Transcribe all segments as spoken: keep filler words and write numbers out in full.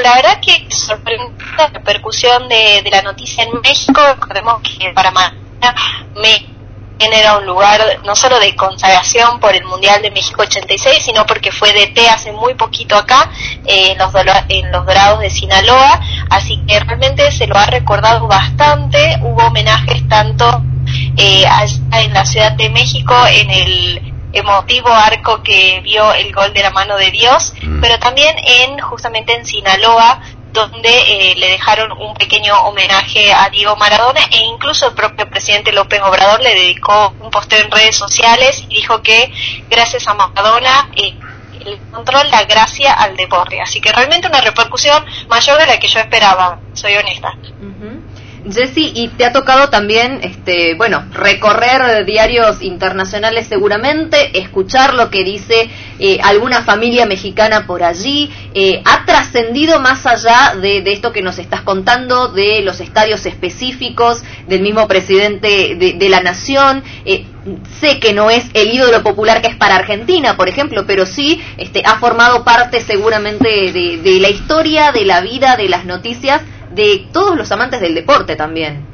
la verdad que sorprendió la repercusión de, de la noticia en México. Recordemos que para Maradona me era un lugar no solo de consagración por el Mundial de México ochenta y seis, sino porque fue D T hace muy poquito acá, eh, en, los Dolo- en los Dorados de Sinaloa, así que realmente se lo ha recordado bastante. Hubo homenajes tanto eh, allá en la Ciudad de México, en el emotivo arco que vio el gol de la mano de Dios, mm. pero también en justamente en Sinaloa, donde eh, le dejaron un pequeño homenaje a Diego Maradona, e incluso el propio presidente López Obrador le dedicó un posteo en redes sociales y dijo que gracias a Maradona eh, el control da gracia al deporte. Así que realmente una repercusión mayor de la que yo esperaba, soy honesta. Uh-huh. Jessy, y te ha tocado también, este, bueno, recorrer diarios internacionales seguramente, escuchar lo que dice eh, alguna familia mexicana por allí. Eh, ¿Ha trascendido más allá de, de esto que nos estás contando, de los estadios específicos, del mismo presidente de, de la nación? Eh, sé que no es el ídolo popular que es para Argentina, por ejemplo, pero sí este, ha formado parte seguramente de, de la historia, de la vida, de las noticias, de todos los amantes del deporte también.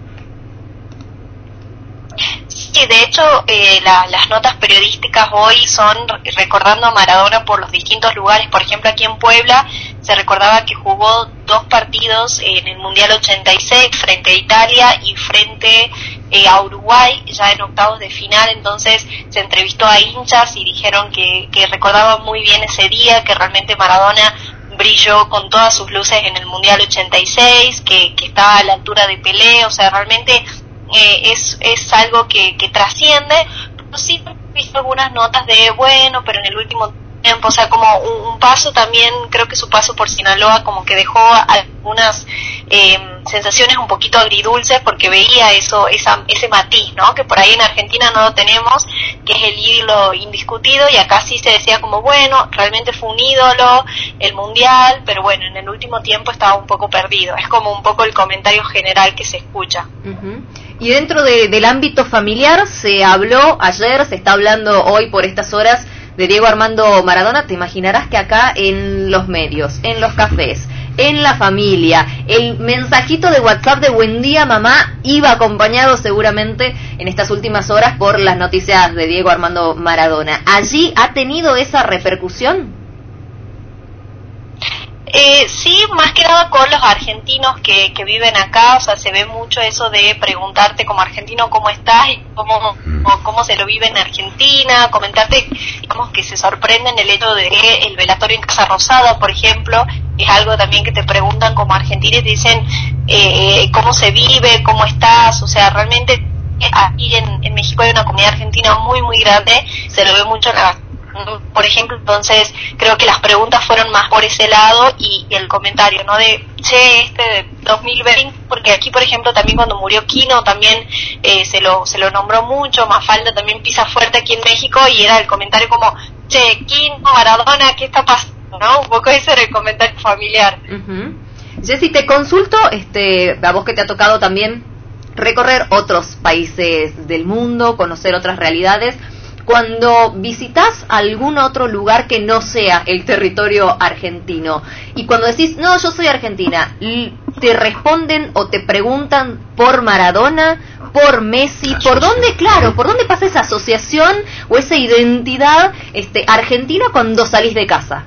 Sí, de hecho, eh, la, las notas periodísticas hoy son recordando a Maradona por los distintos lugares. Por ejemplo, aquí en Puebla se recordaba que jugó dos partidos en el Mundial ochenta y seis frente a Italia y frente eh, a Uruguay, ya en octavos de final. Entonces se entrevistó a hinchas y dijeron que, que recordaban muy bien ese día, que realmente Maradona brilló con todas sus luces en el Mundial ochenta y seis, que, que estaba a la altura de Pelé. O sea, realmente eh, es, es algo que, que trasciende. Pero sí he visto algunas notas de, bueno, pero en el último tiempo, o sea, como un, un paso también, creo que su paso por Sinaloa como que dejó algunas eh, sensaciones un poquito agridulces, porque veía eso, esa, ese matiz, ¿no? Que por ahí en Argentina no lo tenemos, que es el ídolo indiscutido, y acá sí se decía como, bueno, realmente fue un ídolo, el mundial, pero bueno, en el último tiempo estaba un poco perdido. Es como un poco el comentario general que se escucha. Uh-huh. Y dentro de, del ámbito familiar se habló ayer, se está hablando hoy por estas horas de Diego Armando Maradona. Te imaginarás que acá en los medios, en los cafés, en la familia, el mensajito de WhatsApp de buen día mamá iba acompañado seguramente en estas últimas horas por las noticias de Diego Armando Maradona. ¿Allí ha tenido esa repercusión? Eh, sí, más que nada con los argentinos que, que viven acá. O sea, se ve mucho eso de preguntarte como argentino cómo estás y cómo, o cómo se lo vive en Argentina, comentarte, digamos, que se sorprenden el hecho de el velatorio en Casa Rosada, por ejemplo, es algo también que te preguntan como argentino y te dicen eh, cómo se vive, cómo estás. O sea, realmente aquí en, en México hay una comunidad argentina muy muy grande, se lo ve mucho en la, por ejemplo. Entonces creo que las preguntas fueron más por ese lado, y, y el comentario, ¿no? De, che, este de dos mil veinte, porque aquí, por ejemplo, también cuando murió Quino, también eh, se lo se lo nombró mucho. Mafalda también pisa fuerte aquí en México, y era el comentario como, che, Quino, Maradona, ¿qué está pasando? ¿No? Un poco ese era el comentario familiar. Uh-huh. Jessy, te consulto, este, a vos que te ha tocado también recorrer otros países del mundo, conocer otras realidades. Cuando visitas algún otro lugar que no sea el territorio argentino, y cuando decís, no, yo soy argentina, ¿te responden o te preguntan por Maradona, por Messi? ¿Por dónde, claro, por dónde pasa esa asociación o esa identidad este, argentina cuando salís de casa?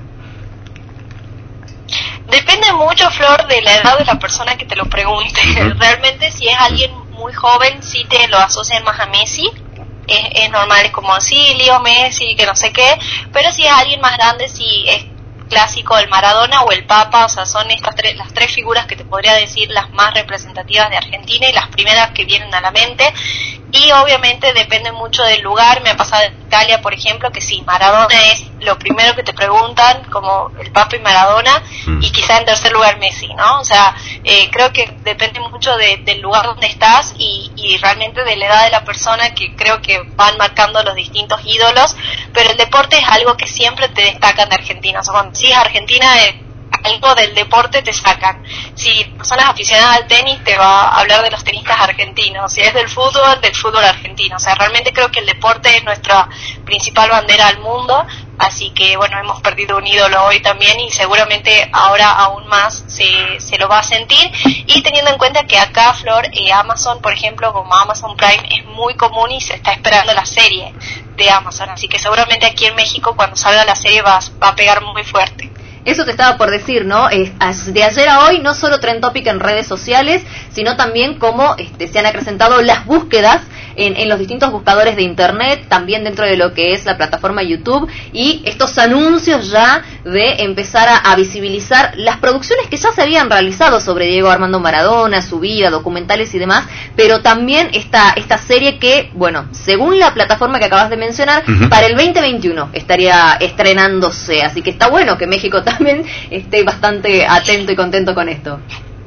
Depende mucho, Flor, de la edad de la persona que te lo pregunte. Realmente, si es alguien muy joven, sí te lo asocian más a Messi. Es, es normal, es como sí, Leo Messi, que no sé qué. Pero si es alguien más grande, sí es clásico el Maradona o el Papa. O sea, son estas tres, las tres figuras que te podría decir las más representativas de Argentina y las primeras que vienen a la mente. Y obviamente depende mucho del lugar. Me ha pasado en Italia, por ejemplo, que sí, Maradona es lo primero que te preguntan, como el Papa y Maradona, y quizá en tercer lugar Messi, ¿no? O sea, eh, creo que depende mucho de, del lugar donde estás y, y realmente de la edad de la persona, que creo que van marcando los distintos ídolos. Pero el deporte es algo que siempre te destacan de Argentina. O sea, cuando decís Argentina, eh, algo del deporte te sacan. Si personas aficionadas al tenis, te va a hablar de los tenistas argentinos. Si es del fútbol, del fútbol argentino. O sea, realmente creo que el deporte es nuestra principal bandera al mundo. Así que, bueno, hemos perdido un ídolo hoy también y seguramente ahora aún más se, se lo va a sentir. Y teniendo en cuenta que acá, Flor, eh, Amazon, por ejemplo, como Amazon Prime, es muy común y se está esperando la serie de Amazon. Así que seguramente aquí en México, cuando salga la serie, va, va a pegar muy fuerte. Eso te estaba por decir, ¿no? Eh, de ayer a hoy, no solo Trend Topic en redes sociales, sino también cómo este, se han acrecentado las búsquedas en, en los distintos buscadores de Internet, también dentro de lo que es la plataforma YouTube, y estos anuncios ya de empezar a, a visibilizar las producciones que ya se habían realizado sobre Diego Armando Maradona, su vida, documentales y demás, pero también esta, esta serie que, bueno, según la plataforma que acabas de mencionar, uh-huh. para el veinte veintiuno estaría estrenándose, así que está bueno que México también también esté bastante atento y contento con esto.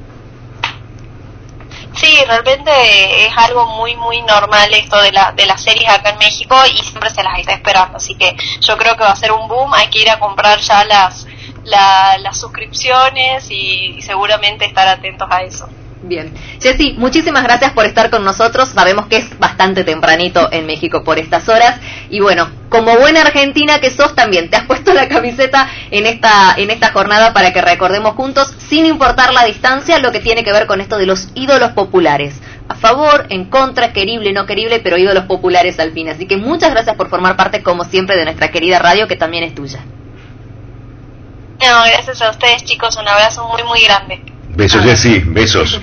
Sí, realmente es algo muy muy normal esto de la de las series acá en México y siempre se las está esperando, así que yo creo que va a ser un boom. Hay que ir a comprar ya las la, las suscripciones y, y seguramente estar atentos a eso. Bien. Jessy, muchísimas gracias por estar con nosotros. Sabemos que es bastante tempranito en México por estas horas. Y bueno, como buena argentina que sos, también te has puesto la camiseta en esta, en esta jornada para que recordemos juntos, sin importar la distancia, lo que tiene que ver con esto de los ídolos populares. A favor, en contra, querible, no querible, pero ídolos populares al fin. Así que muchas gracias por formar parte, como siempre, de nuestra querida radio, que también es tuya. No, gracias a ustedes, chicos. Un abrazo muy, muy grande. Besos, Jessy, besos.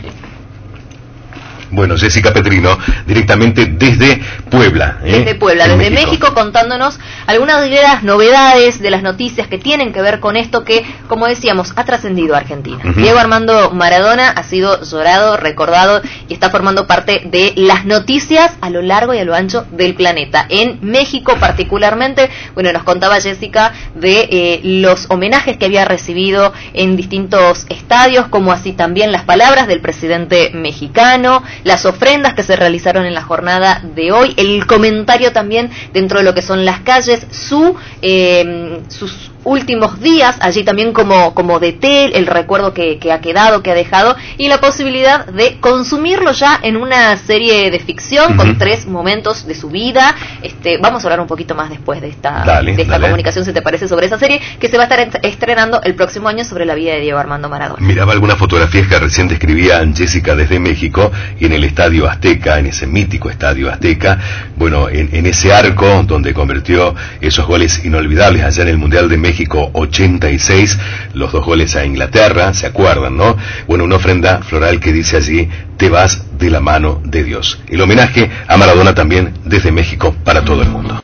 Bueno, Jessica Petrino, directamente desde Puebla. ¿eh? Desde Puebla, desde México. México, contándonos algunas de las novedades, de las noticias que tienen que ver con esto que, como decíamos, ha trascendido a Argentina. Uh-huh. Diego Armando Maradona ha sido llorado, recordado y está formando parte de las noticias a lo largo y a lo ancho del planeta. En México particularmente, bueno, nos contaba Jessica de eh, los homenajes que había recibido en distintos estadios, como así también las palabras del presidente mexicano, las ofrendas que se realizaron en la jornada de hoy, el comentario también dentro de lo que son las calles, su eh, sus últimos días, allí también como, como de Tel, el recuerdo que, que ha quedado, que ha dejado, y la posibilidad de consumirlo ya en una serie de ficción uh-huh. con tres momentos de su vida. Este, vamos a hablar un poquito más después de esta, dale, de esta dale. comunicación, si te parece, sobre esa serie, que se va a estar estrenando el próximo año sobre la vida de Diego Armando Maradona. Miraba algunas fotografías que recién describía Jessica desde México, y en el Estadio Azteca, en ese mítico Estadio Azteca, bueno, en, en ese arco donde convirtió esos goles inolvidables allá en el Mundial de México México ochenta y seis, los dos goles a Inglaterra, ¿se acuerdan, no? Bueno, una ofrenda floral que dice allí, te vas de la mano de Dios. El homenaje a Maradona también desde México para todo el mundo.